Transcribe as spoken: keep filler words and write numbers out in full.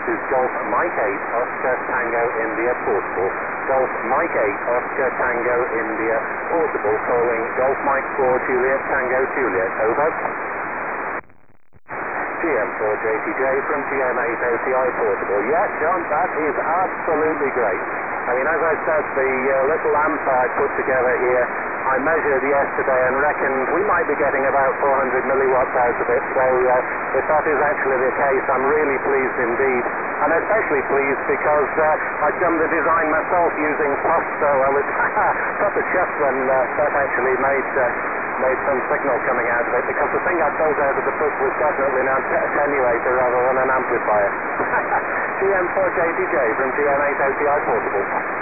This is Golf Mike eight, Oscar Tango India Portable. Golf Mike eight, Oscar Tango India Portable, calling Golf Mike four, Juliet Tango Juliet. Over. G M four J T J from G M eight O T I Portable. Yeah, John, that is absolutely great. I mean, as I said, the uh, little amp I put together here, I measured yesterday and reckoned we might be getting about four hundred milliwatts out of it. So uh, if that is actually the case, I'm really pleased indeed. And especially pleased because uh, I've done the design myself using P O S, so I was proper chuffed when uh, that actually made uh, made some signal coming out of it, because the thing I pulled out of the push was definitely an attenuator rather than an amplifier. G M four J T J from G M eight O T I Portable.